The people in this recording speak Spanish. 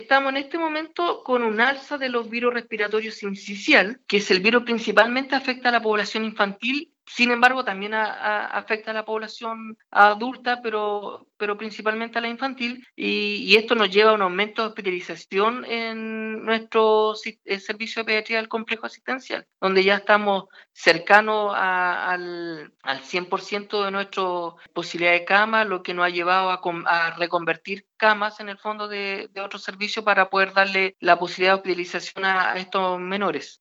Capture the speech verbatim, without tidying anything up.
Estamos en este momento con un alza de los virus respiratorios sincicial, que es el virus principalmente afecta a la población infantil. Sin embargo, también a, a, afecta a la población adulta, pero, pero principalmente a la infantil, y, y esto nos lleva a un aumento de hospitalización en nuestro eh, servicio de pediatría del complejo asistencial, donde ya estamos cercanos a, al, al cien por ciento de nuestra posibilidad de cama, lo que nos ha llevado a, a reconvertir camas en el fondo de, de otros servicios para poder darle la posibilidad de hospitalización a, a estos menores.